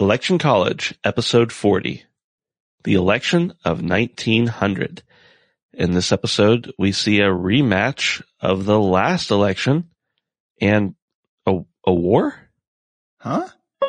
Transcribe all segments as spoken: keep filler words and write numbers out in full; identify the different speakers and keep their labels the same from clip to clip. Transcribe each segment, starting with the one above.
Speaker 1: Election College, Episode forty, The Election of nineteen hundred. In this episode, we see a rematch of the last election and a, a war?
Speaker 2: Huh?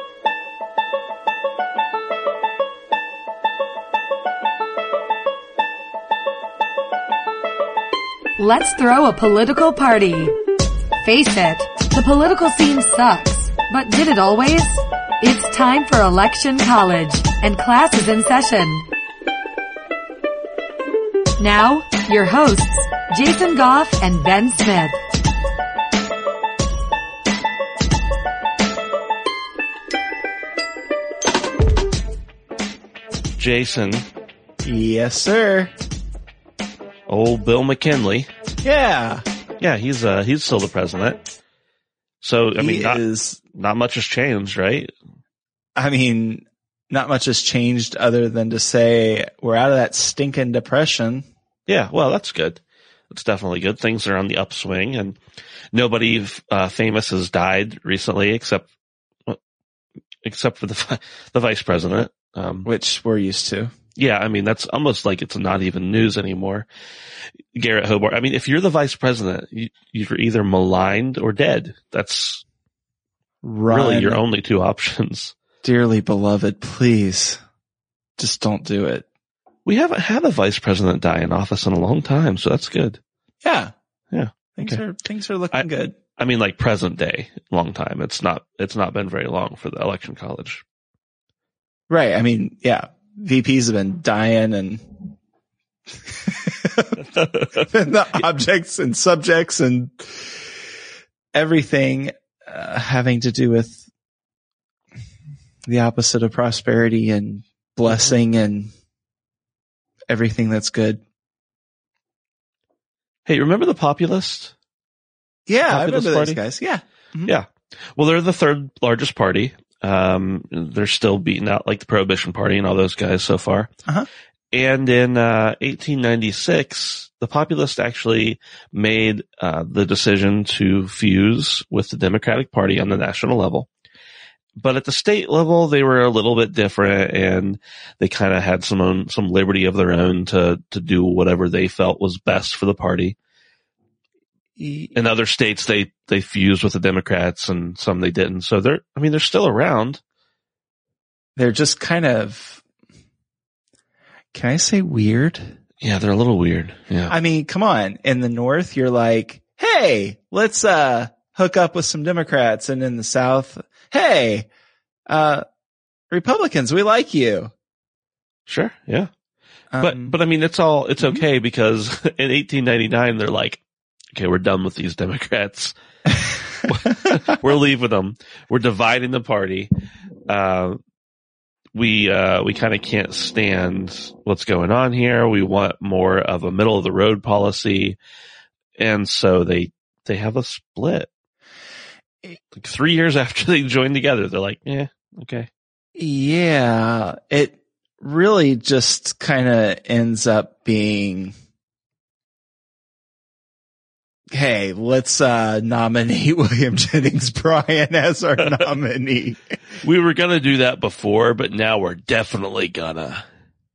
Speaker 3: Let's throw a political party. Face it, the political scene sucks, but did it always? It's time for Election College, and class is in session. Now, your hosts, Jason Goff and Ben Smith.
Speaker 1: Jason.
Speaker 2: Yes, sir.
Speaker 1: Old Bill McKinley.
Speaker 2: Yeah.
Speaker 1: Yeah, he's uh he's still the president. So I
Speaker 2: He
Speaker 1: mean, not,
Speaker 2: is,
Speaker 1: not much has changed, right?
Speaker 2: I mean, not much has changed other than to say we're out of that stinking depression.
Speaker 1: Yeah, well, that's good. That's definitely good. Things are on the upswing, and nobody uh, famous has died recently, except except for the the vice president, um,
Speaker 2: Which we're used to.
Speaker 1: Yeah, I mean, that's almost like it's not even news anymore. Garrett Hobart. I mean, if you're the vice president, you, you're either maligned or dead. That's
Speaker 2: Run,
Speaker 1: really your only two options.
Speaker 2: dearly beloved, please, just don't do it.
Speaker 1: We haven't had a vice president die in office in a long time, so that's good.
Speaker 2: Yeah.
Speaker 1: Yeah.
Speaker 2: Things
Speaker 1: Okay.
Speaker 2: are, things are looking
Speaker 1: I-
Speaker 2: good.
Speaker 1: I mean, like present day, long time. It's not, it's not been very long for the election college.
Speaker 2: Right. I mean, yeah. V Ps have been dying and, and the objects and subjects and everything uh, having to do with the opposite of prosperity and blessing and everything that's good.
Speaker 1: Hey, remember the Populist?
Speaker 2: Yeah, I
Speaker 1: Populist
Speaker 2: remember
Speaker 1: Party?
Speaker 2: those guys. Yeah. Mhm.
Speaker 1: Yeah. Well, they're the third largest party. Um, they're still beating out like the Prohibition Party and all those guys so far.
Speaker 2: Uh-huh.
Speaker 1: And in, uh, eighteen ninety-six, the Populists actually made, uh, the decision to fuse with the Democratic Party on the national level. But at the state level, they were a little bit different, and they kind of had some own, some liberty of their own to, to do whatever they felt was best for the party. In other states, they, they fused with the Democrats, and some they didn't. So they're, I mean, they're still around.
Speaker 2: They're just kind of, can I say weird?
Speaker 1: Yeah, they're a little weird. Yeah.
Speaker 2: I mean, come on. In the North, you're like, hey, let's, uh, hook up with some Democrats. And in the South, hey, uh, Republicans, we like you.
Speaker 1: Sure. Yeah.
Speaker 2: Um,
Speaker 1: But, but I mean, it's all, it's
Speaker 2: mhm.
Speaker 1: okay because in eighteen ninety-nine, they're like, okay, we're done with these Democrats. We're leaving them. We're dividing the party. Uh, we, uh, we kind of can't stand what's going on here. We want more of a middle of the road policy. And so they, they have a split. Like three years after they joined together, they're like, yeah, okay.
Speaker 2: yeah, it really just kind of ends up being, hey, let's, uh, nominate William Jennings Bryan as our nominee.
Speaker 1: We were going to do that before, but now we're definitely gonna.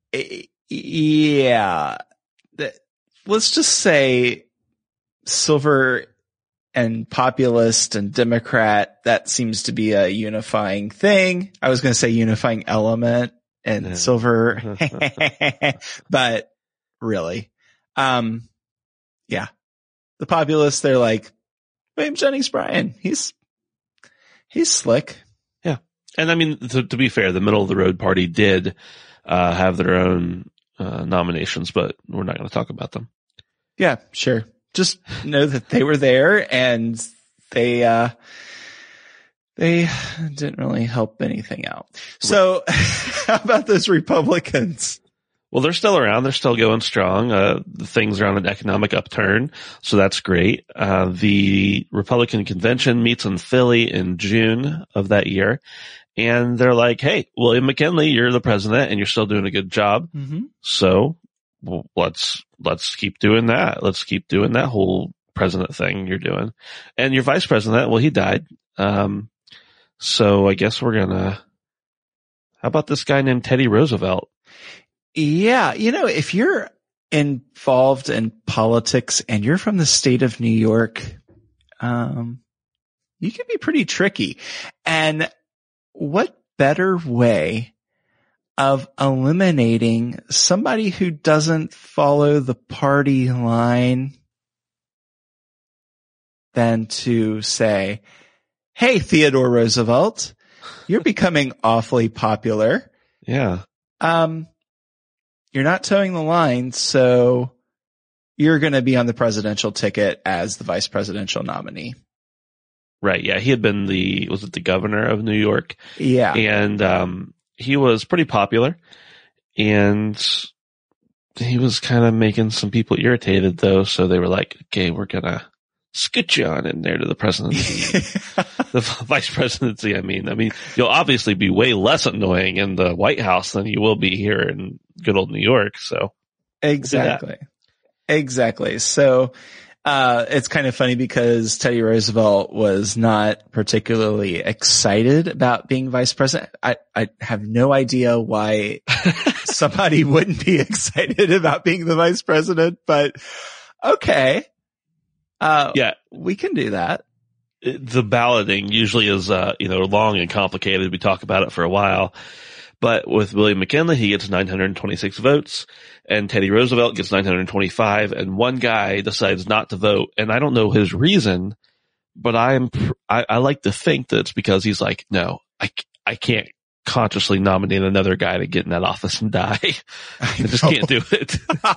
Speaker 2: Yeah. That- Let's just say silver and populist and Democrat, that seems to be a unifying thing. I was going to say unifying element and
Speaker 1: Yeah.
Speaker 2: silver, but really, um, yeah, the populists, they're like, William Jennings Bryan, he's, he's slick.
Speaker 1: And I mean, to, to be fair, the middle of the road party did uh, have their own uh, nominations, but we're not going to talk about them.
Speaker 2: Yeah, sure. Just know that they were there and they, uh, they didn't really help anything out. So how about those Republicans?
Speaker 1: Well, they're still around. They're still going strong. Uh, the things are on an economic upturn, so that's great. Uh, the Republican convention meets in Philly in June of that year, and they're like, hey, William McKinley, you're the president, and you're still doing a good job.
Speaker 2: Mm-hmm.
Speaker 1: So well, let's let's keep doing that. Let's keep doing that whole president thing you're doing. And your vice president, well, he died. Um, so I guess we're gonna How about this guy named Teddy Roosevelt?
Speaker 2: Yeah. You know, if you're involved in politics and you're from the state of New York, um, you can be pretty tricky. And what better way of eliminating somebody who doesn't follow the party line than to say, hey, Theodore Roosevelt, you're becoming awfully popular.
Speaker 1: Yeah.
Speaker 2: Um, you're not towing the line, so you're going to be on the presidential ticket as the vice presidential nominee.
Speaker 1: Right. Yeah. He had been the, was it the governor of New York?
Speaker 2: Yeah.
Speaker 1: And, um, he was pretty popular, and he was kind of making some people irritated though. So they were like, okay, we're going to scoot you on in there to the presidency, the vice presidency. I mean, I mean, you'll obviously be way less annoying in the White House than you will be here in good old New York. So
Speaker 2: exactly. Exactly. So, Uh, it's kind of funny because Teddy Roosevelt was not particularly excited about being vice president. I, I have no idea why somebody wouldn't be excited about being the vice president, but okay. Uh,
Speaker 1: yeah,
Speaker 2: we can do that.
Speaker 1: The balloting usually is, uh, you know, long and complicated. We talk about it for a while. But with William McKinley, he gets nine hundred twenty-six votes, and Teddy Roosevelt gets nine hundred twenty-five, and one guy decides not to vote. And I don't know his reason, but I'm, I, I like to think that it's because he's like, no, I, I can't consciously nominate another guy to get in that office and die. I, I just can't do it.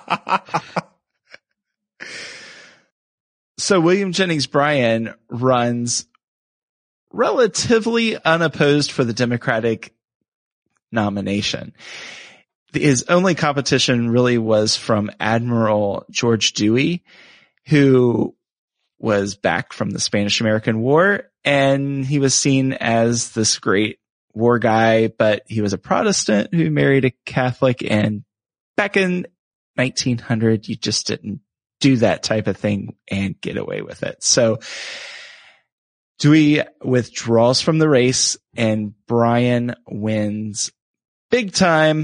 Speaker 2: So William Jennings Bryan runs relatively unopposed for the Democratic nomination. His only competition really was from Admiral George Dewey, who was back from the Spanish-American War, and he was seen as this great war guy, but he was a Protestant who married a Catholic, and back in nineteen hundred, you just didn't do that type of thing and get away with it. So Dewey withdraws from the race, and Bryan wins big time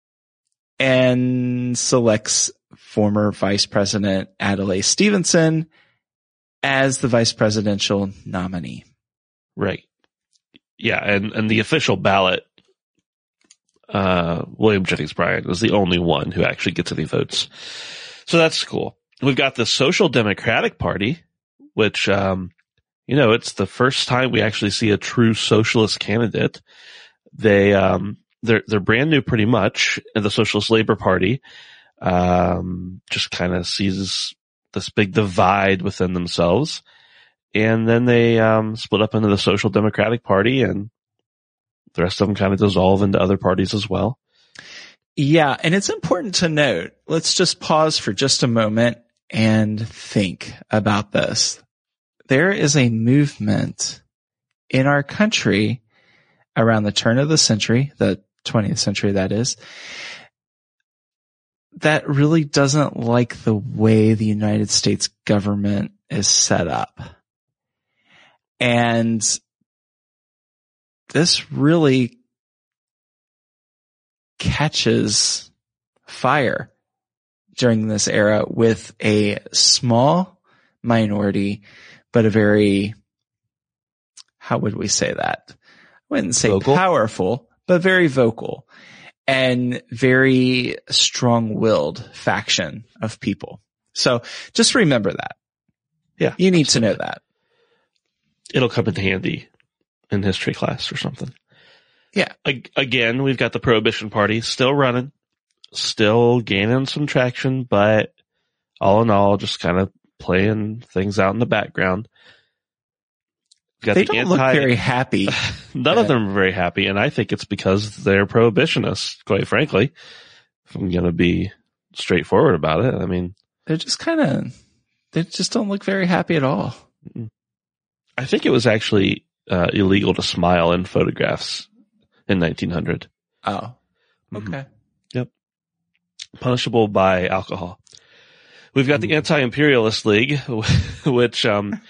Speaker 2: and selects former Vice President Adlai Stevenson as the vice presidential nominee.
Speaker 1: Right. Yeah. And, and the official ballot, uh, William Jennings Bryan was the only one who actually gets any votes. So that's cool. We've got the Social Democratic Party, which, um, you know, it's the first time we actually see a true socialist candidate. They, um, they're, they're brand new pretty much. And the Socialist Labor Party, um, just kind of sees this big divide within themselves. And then they, um, split up into the Social Democratic Party, and the rest of them kind of dissolve into other parties as well.
Speaker 2: Yeah. And it's important to note, let's just pause for just a moment and think about this. There is a movement in our country around the turn of the century, the twentieth century that is, that really doesn't like the way the United States government is set up. And this really catches fire during this era with a small minority, but a very, how would we say that? I wouldn't say
Speaker 1: vocal.
Speaker 2: Powerful, but very vocal and very strong-willed faction of people. So just remember that.
Speaker 1: Yeah.
Speaker 2: You need to know that.
Speaker 1: It'll come in handy in history class or something.
Speaker 2: Yeah.
Speaker 1: Again, we've got the Prohibition Party still running, still gaining some traction, but all in all, just kind of playing things out in the background.
Speaker 2: They
Speaker 1: the
Speaker 2: don't
Speaker 1: anti-
Speaker 2: look very happy.
Speaker 1: None
Speaker 2: yeah.
Speaker 1: of them are very happy, and I think it's because they're prohibitionists, quite frankly. If I'm going to be straightforward about it, I mean,
Speaker 2: they're just kind of, they just don't look very happy at all.
Speaker 1: I think it was actually uh, illegal to smile in photographs in nineteen hundred.
Speaker 2: Oh, okay.
Speaker 1: Mm-hmm. Yep. Punishable by alcohol. We've got the Anti-Imperialist League, which um,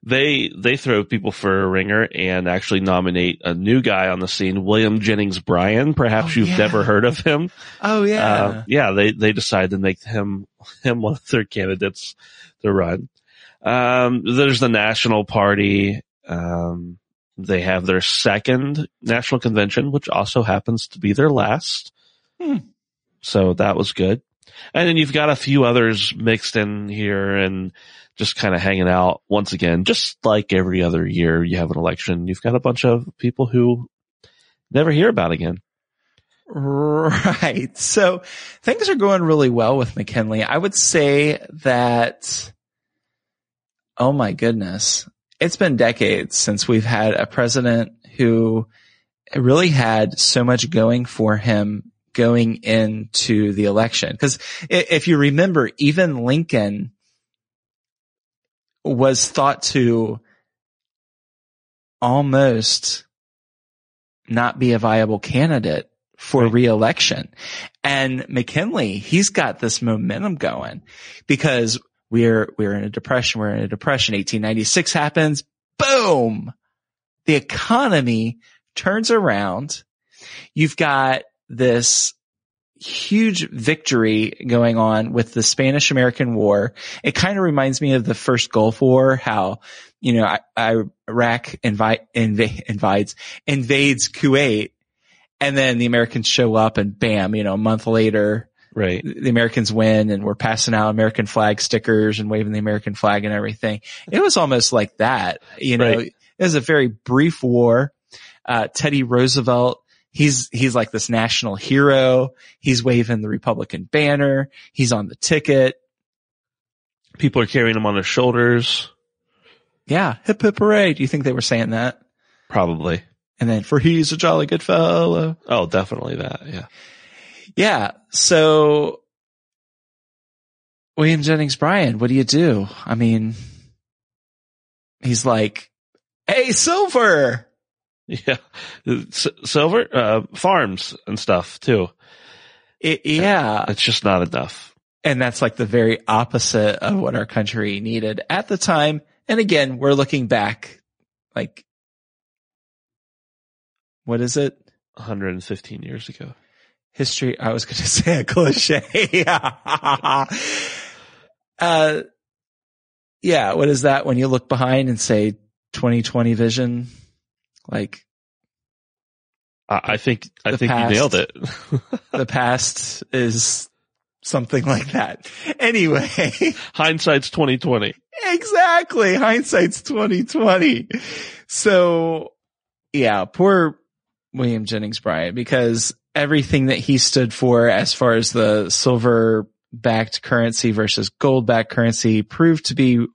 Speaker 1: they they throw people for a ringer and actually nominate a new guy on the scene, William Jennings Bryan. Perhaps
Speaker 2: Oh,
Speaker 1: you've
Speaker 2: yeah.
Speaker 1: never heard of him.
Speaker 2: Oh yeah.
Speaker 1: Uh, yeah, they they decide to make him him one of their candidates to run. Um, there's the National Party. Um, they have their second national convention, which also happens to be their last.
Speaker 2: Hmm.
Speaker 1: So that was good. And then you've got a few others mixed in here and just kind of hanging out. Once again, just like every other year you have an election, you've got a bunch of people who never hear about again.
Speaker 2: Right. So things are going really well with McKinley. I would say that, oh my goodness, it's been decades since we've had a president who really had so much going for him going into the election. Because if you remember, even Lincoln was thought to almost not be a viable candidate for
Speaker 1: Right.
Speaker 2: re-election. And McKinley, he's got this momentum going because we're, we're in a depression. We're in a depression. eighteen ninety-six happens. Boom. The economy turns around. You've got this huge victory going on with the Spanish-American War. It kind of reminds me of the first Gulf War, how, you know, I, I, Iraq invi- inv- invades, invades Kuwait, and then the Americans show up and bam, you know, a month later,
Speaker 1: Right.
Speaker 2: the Americans win and we're passing out American flag stickers and waving the American flag and everything. It was almost like that, you know,
Speaker 1: Right.
Speaker 2: it was a very brief war. Uh, Teddy Roosevelt, he's, he's like this national hero. He's waving the Republican banner. He's on the ticket.
Speaker 1: People are carrying him on their shoulders.
Speaker 2: Yeah. Hip hip hooray. Do you think they were saying that?
Speaker 1: Probably.
Speaker 2: And then for he's a jolly good fellow.
Speaker 1: Oh, definitely that. Yeah.
Speaker 2: Yeah. So William Jennings Bryan, what do you do? I mean, he's like, hey, Silver.
Speaker 1: Yeah. S- silver, uh, farms and stuff too.
Speaker 2: It, yeah.
Speaker 1: It's just not enough.
Speaker 2: And that's like the very opposite of what our country needed at the time. And again, we're looking back like, what is it?
Speaker 1: one hundred fifteen years ago.
Speaker 2: History. I was going to say a cliche. uh, yeah. What is that when you look behind and say twenty twenty vision? Like,
Speaker 1: I, I think, I
Speaker 2: The
Speaker 1: think
Speaker 2: past.
Speaker 1: you nailed it.
Speaker 2: the past is something like that. Anyway,
Speaker 1: Hindsight's twenty twenty.
Speaker 2: exactly. Hindsight's twenty twenty. So yeah, poor William Jennings Bryan, because everything that he stood for as far as the silver backed currency versus gold backed currency proved to be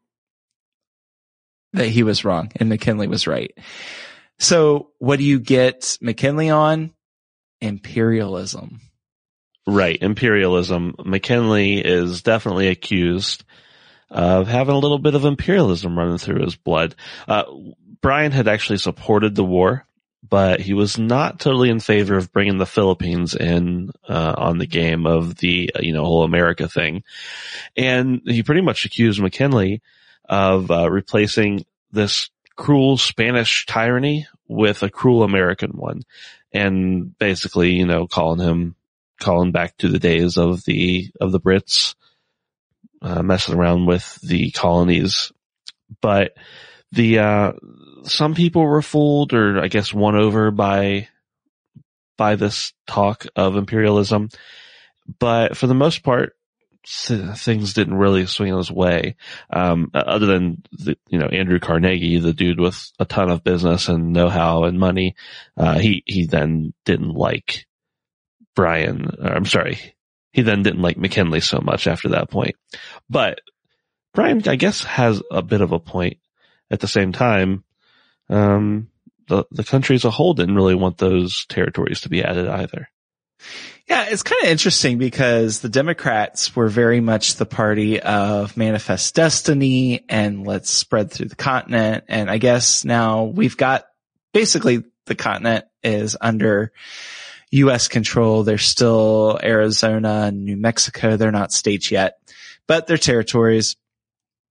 Speaker 2: that he was wrong and McKinley was right. So what do you get McKinley on? Imperialism.
Speaker 1: Right. Imperialism. McKinley is definitely accused of having a little bit of imperialism running through his blood. Uh, Bryan had actually supported the war, but he was not totally in favor of bringing the Philippines in, uh, on the game of the, you know, whole America thing. And he pretty much accused McKinley of, uh, replacing this cruel Spanish tyranny with a cruel American one. And basically, you know, calling him, calling back to the days of the, of the Brits, uh, messing around with the colonies. But the, uh, some people were fooled or I guess won over by, by this talk of imperialism. But for the most part, things didn't really swing his way. Um, other than the, you know, Andrew Carnegie, the dude with a ton of business and know-how and money, uh, he, he then didn't like Bryan, or, I'm sorry, he then didn't like McKinley so much after that point. But Bryan, I guess, has a bit of a point. At the same time, um, the, the country as a whole didn't really want those territories to be added either.
Speaker 2: Yeah, it's kind of interesting because the Democrats were very much the party of manifest destiny and let's spread through the continent. And I guess now we've got basically the continent is under U S control. There's still Arizona and New Mexico. They're not states yet, but they're territories.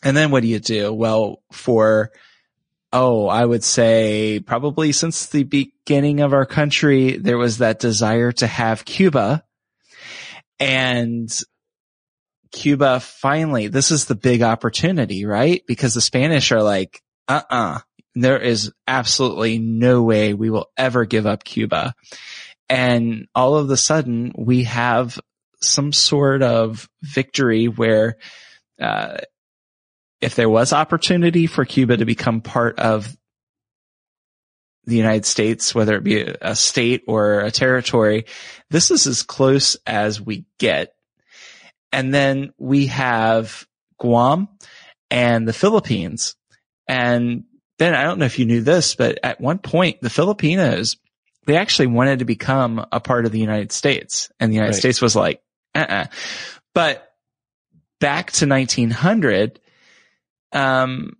Speaker 2: And then what do you do? Well, for, oh, I would say probably since the beginning of our country, there was that desire to have Cuba. And Cuba finally, this is the big opportunity, right? Because the Spanish are like, uh-uh, there is absolutely no way we will ever give up Cuba. And all of a sudden we have some sort of victory where, uh, if there was opportunity for Cuba to become part of the United States, whether it be a state or a territory, this is as close as we get. And then we have Guam and the Philippines. And then I don't know if you knew this, but at one point, the Filipinos, they actually wanted to become a part of the United States. And the United
Speaker 1: Right.
Speaker 2: States was like, uh-uh. But back to nineteen hundred, um,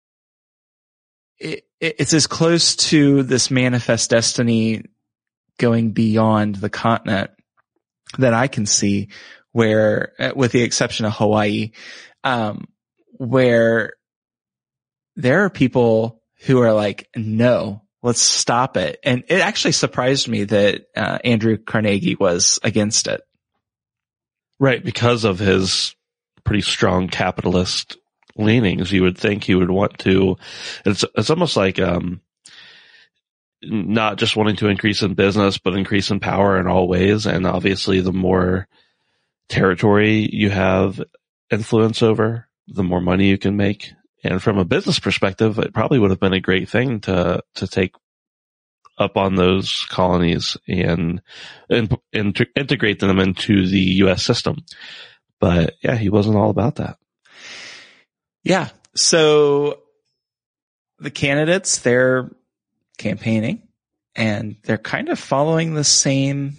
Speaker 2: it, it, it's as close to this manifest destiny going beyond the continent that I can see, where, with the exception of Hawaii, um, where there are people who are like, no, let's stop it. And it actually surprised me that uh, Andrew Carnegie was against it.
Speaker 1: Right, because of his pretty strong capitalist leanings, you would think he would want to. It's it's almost like um, not just wanting to increase in business, but increase in power in all ways. And obviously, the more territory you have influence over, the more money you can make. And from a business perspective, it probably would have been a great thing to to take up on those colonies and, and, and to integrate them into the U S system. But yeah, he wasn't all about that.
Speaker 2: Yeah. So the candidates, they're campaigning and they're kind of following the same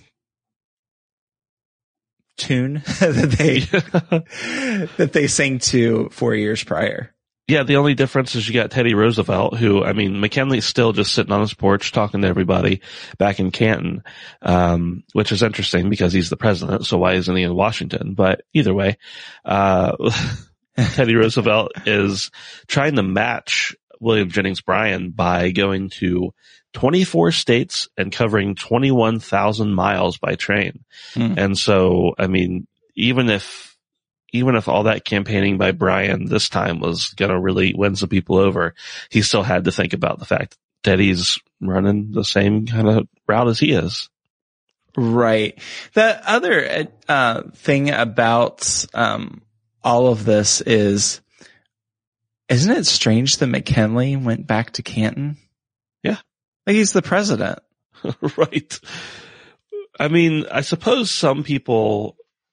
Speaker 2: tune that they, that they sang to four years prior.
Speaker 1: Yeah, the only difference is you got Teddy Roosevelt, who, I mean, McKinley's still just sitting on his porch talking to everybody back in Canton, um, which is interesting because he's the president, so why isn't he in Washington? But either way, uh, Teddy Roosevelt is trying to match William Jennings Bryan by going to twenty-four states and covering twenty-one thousand miles by train. Mm. And so, I mean, even if Even if all that campaigning by Bryan this time was going to really win some people over, he still had to think about the fact that he's running the same kind of route as he is.
Speaker 2: Right. The other uh, thing about um, all of this is, isn't it strange that McKinley went back to Canton?
Speaker 1: Yeah.
Speaker 2: Like he's the president.
Speaker 1: Right. I mean, I suppose some people...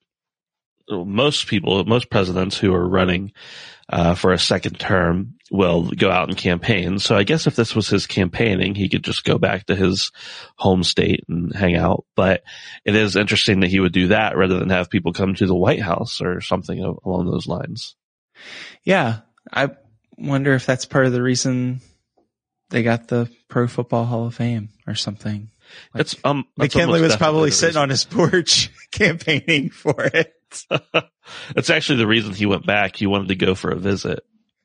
Speaker 1: Most people, most presidents who are running uh, for a second term will go out and campaign. So I guess if this was his campaigning, he could just go back to his home state and hang out. But it is interesting that he would do that rather than have people come to the White House or something along those lines.
Speaker 2: Yeah. I wonder if that's part of the reason they got the Pro Football Hall of Fame or something. Like
Speaker 1: it's, um,
Speaker 2: McKinley was probably sitting on his porch campaigning for it.
Speaker 1: That's actually the reason he went back. He wanted to go for a visit.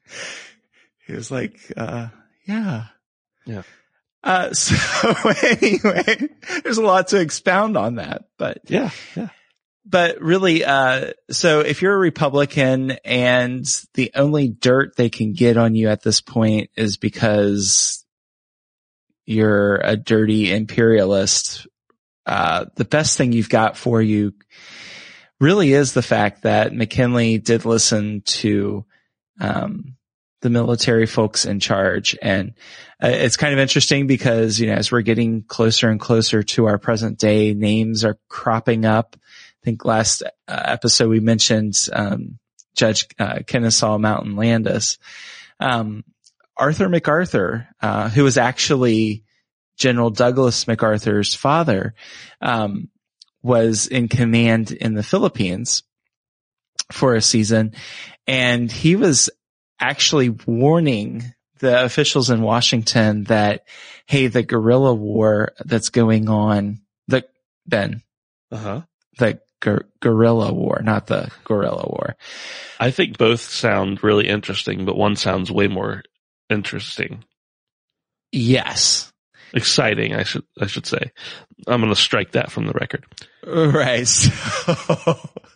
Speaker 2: He was like, uh, yeah.
Speaker 1: Yeah.
Speaker 2: Uh, so anyway, there's a lot to expound on that, but
Speaker 1: yeah, yeah.
Speaker 2: But really, uh, so if you're a Republican and the only dirt they can get on you at this point is because you're a dirty imperialist, uh, the best thing you've got for you really is the fact that McKinley did listen to, um, the military folks in charge. And uh, it's kind of interesting because, you know, as we're getting closer and closer to our present day, names are cropping up. I think last uh, episode we mentioned, um, Judge, uh, Kennesaw Mountain Landis, um, Arthur MacArthur, uh, who was actually General Douglas MacArthur's father, um, was in command in the Philippines for a season. And he was actually warning the officials in Washington that, hey, the guerrilla war that's going on, the, Ben,
Speaker 1: uh-huh.
Speaker 2: the gu- guerrilla war, not the guerrilla war.
Speaker 1: I think both sound really interesting, but one sounds way more interesting.
Speaker 2: Yes.
Speaker 1: Exciting, I should I should say. I'm going to strike that from the record.
Speaker 2: Right. So,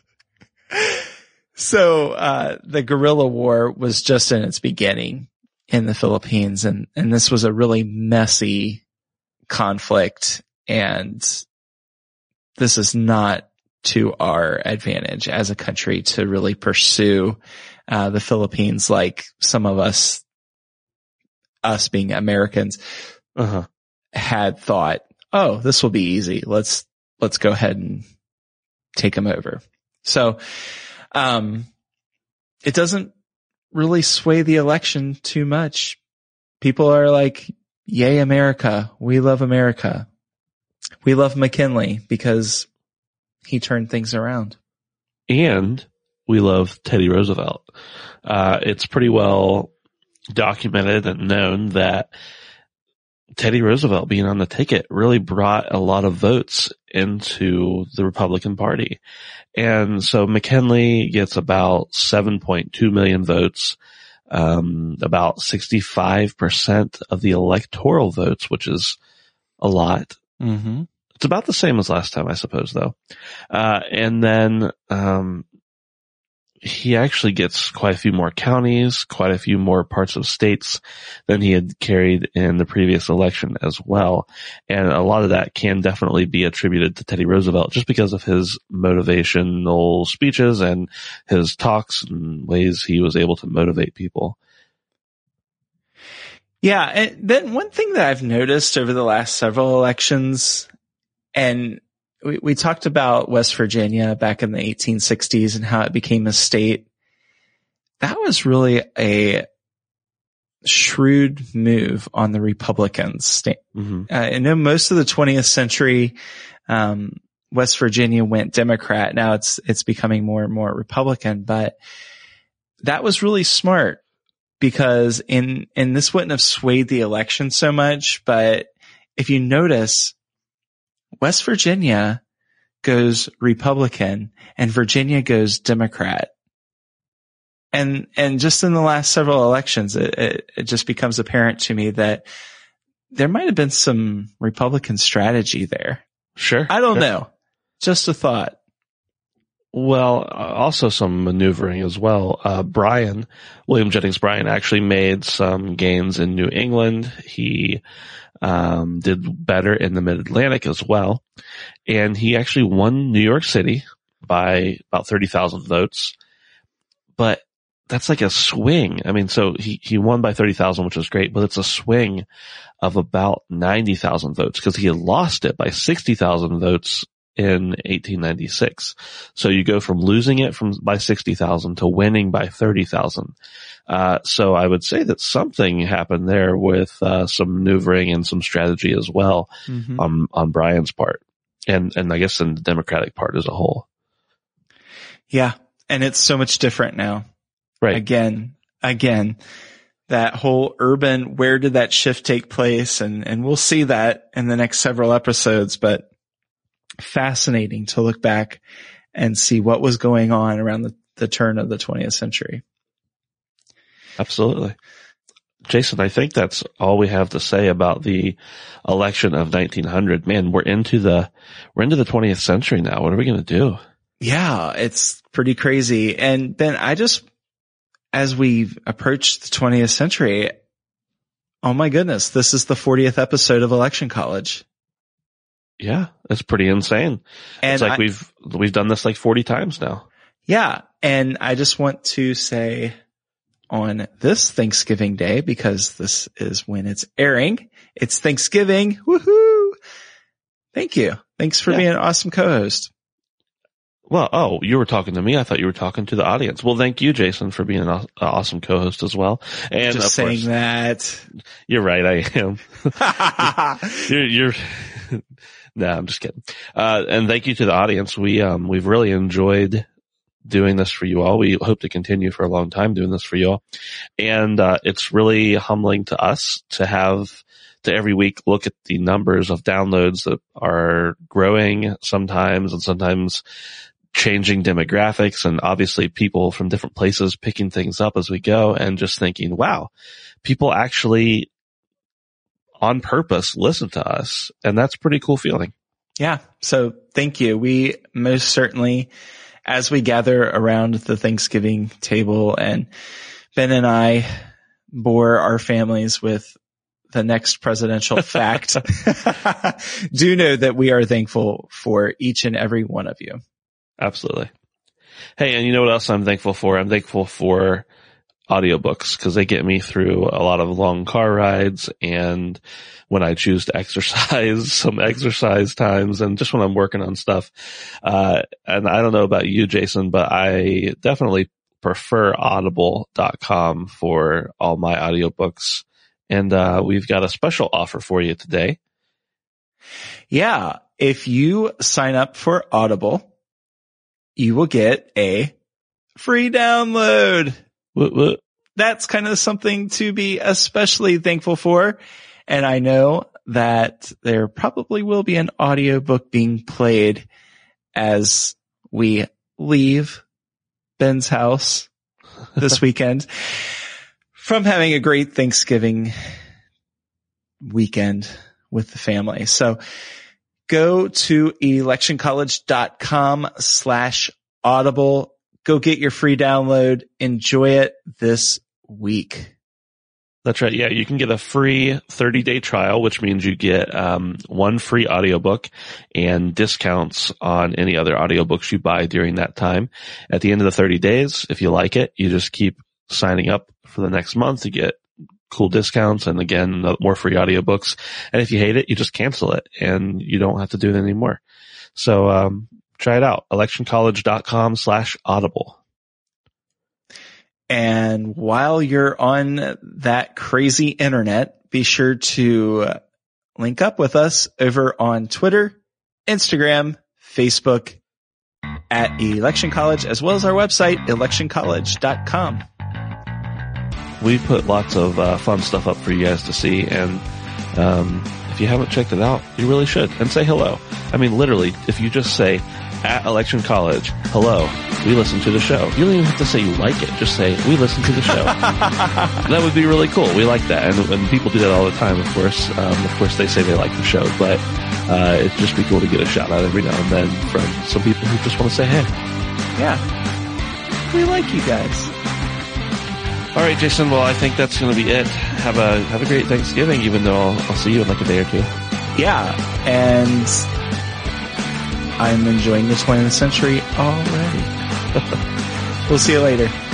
Speaker 2: so uh, the guerrilla war was just in its beginning in the Philippines, and, and this was a really messy conflict, and this is not to our advantage as a country to really pursue uh, the Philippines like some of us, us being Americans,
Speaker 1: Uh-huh.
Speaker 2: had thought, oh, this will be easy. Let's, let's go ahead and take them over. So, um, it doesn't really sway the election too much. People are like, yay, America. We love America. We love McKinley because he turned things around.
Speaker 1: And we love Teddy Roosevelt. Uh, it's pretty well documented and known that Teddy Roosevelt being on the ticket really brought a lot of votes into the Republican Party. And so McKinley gets about seven point two million votes, um, about sixty-five percent of the electoral votes, which is a lot.
Speaker 2: Mm-hmm.
Speaker 1: It's about the same as last time, I suppose, though. Uh, and then, um, he actually gets quite a few more counties, quite a few more parts of states than he had carried in the previous election as well. And a lot of that can definitely be attributed to Teddy Roosevelt just because of his motivational speeches and his talks and ways he was able to motivate people.
Speaker 2: Yeah. And then one thing that I've noticed over the last several elections, and we, we talked about West Virginia back in the eighteen sixties and how it became a state. That was really a shrewd move on the Republicans.
Speaker 1: Mm-hmm.
Speaker 2: Uh, I know most of the twentieth century, um, West Virginia went Democrat. Now it's, it's becoming more and more Republican, but that was really smart because in, and this wouldn't have swayed the election so much, but if you notice, West Virginia goes Republican and Virginia goes Democrat. And, and just in the last several elections, it, it, it just becomes apparent to me that there might have been some Republican strategy there.
Speaker 1: Sure.
Speaker 2: I don't
Speaker 1: sure.
Speaker 2: know. Just a thought.
Speaker 1: Well, also some maneuvering as well. Uh, Bryan, William Jennings Bryan actually made some gains in New England. He, um, did better in the Mid-Atlantic as well. And he actually won New York City by about thirty thousand votes. But that's like a swing. I mean, so he, he won by thirty thousand, which is great, but it's a swing of about ninety thousand votes because he had lost it by sixty thousand votes in eighteen ninety-six. So you go from losing it from by sixty thousand to winning by thirty thousand. Uh, so I would say that something happened there with, uh, some maneuvering and some strategy as well,
Speaker 2: Mm-hmm.
Speaker 1: on, on Bryan's part. And, and I guess in the Democratic part as a whole.
Speaker 2: Yeah. And it's so much different now.
Speaker 1: Right.
Speaker 2: Again, again, that whole urban, where did that shift take place? And, and we'll see that in the next several episodes, but fascinating to look back and see what was going on around the, the turn of the twentieth century.
Speaker 1: Absolutely. Jason, I think that's all we have to say about the election of nineteen hundred. Man, we're into the, we're into the twentieth century now. What are we going to do?
Speaker 2: Yeah, it's pretty crazy. And then I just, as we approach the twentieth century, oh my goodness, this is the fortieth episode of Election College.
Speaker 1: Yeah, that's pretty insane.
Speaker 2: And
Speaker 1: it's like
Speaker 2: I,
Speaker 1: we've, we've done this like forty times now.
Speaker 2: Yeah. And I just want to say on this Thanksgiving Day, because this is when it's airing, it's Thanksgiving. Woohoo. Thank you. Thanks for
Speaker 1: Yeah.
Speaker 2: being an awesome co-host.
Speaker 1: Well, oh, you were talking to me. I thought you were talking to the audience. Well, thank you, Jason, for being an aw- awesome co-host as well. And
Speaker 2: Just
Speaker 1: of
Speaker 2: saying
Speaker 1: course,
Speaker 2: that.
Speaker 1: you're right. I am. you're, you're, no, I'm just kidding. Uh, and thank you to the audience. We, um, we've really enjoyed doing this for you all. We hope to continue for a long time doing this for you all. And, uh, it's really humbling to us to have to every week look at the numbers of downloads that are growing sometimes and sometimes changing demographics and obviously people from different places picking things up as we go and just thinking, wow, people actually on purpose listen to us. And that's a pretty cool feeling.
Speaker 2: Yeah. So thank you. We most certainly, as we gather around the Thanksgiving table and Ben and I bore our families with the next presidential fact, do know that we are thankful for each and every one of you.
Speaker 1: Absolutely. Hey, and you know what else I'm thankful for? I'm thankful for audiobooks because they get me through a lot of long car rides and when I choose to exercise, some exercise times, and just when I'm working on stuff. Uh, and I don't know about you, Jason, but I definitely prefer audible dot com for all my audiobooks. And, uh, we've got a special offer for you today.
Speaker 2: Yeah. If you sign up for Audible, you will get a free download.
Speaker 1: What, what?
Speaker 2: That's kind of something to be especially thankful for. And I know that there probably will be an audiobook being played as we leave Ben's house this weekend from having a great Thanksgiving weekend with the family. So go to election college dot com slash audible. Go get your free download. Enjoy it this week.
Speaker 1: That's right. Yeah, you can get a free thirty day trial, which means you get um one free audiobook and discounts on any other audiobooks you buy during that time. At the end of the thirty days, if you like it, you just keep signing up for the next month to get cool discounts and again, more free audiobooks. And if you hate it, you just cancel it and you don't have to do it anymore. So um try it out. election college dot com slash audible.
Speaker 2: And while you're on that crazy internet, be sure to link up with us over on Twitter, Instagram, Facebook at Election College, as well as our website, election college dot com.
Speaker 1: We put lots of uh, fun stuff up for you guys to see. And um, if you haven't checked it out, you really should. And say hello. I mean, literally, if you just say at Election College, hello, we listen to the show. You don't even have to say you like it. Just say, we listen to the show. That would be really cool. We like that. And, and people do that all the time, of course. Um, of course, they say they like the show. But uh, it'd just be cool to get a shout out every now and then from some people who just want to say, hey.
Speaker 2: Yeah. We like you guys.
Speaker 1: All right, Jason. Well, I think that's going to be it. Have a have a great Thanksgiving, even though I'll, I'll see you in like a day or two.
Speaker 2: Yeah. And I'm enjoying the twentieth century already. We'll see you later.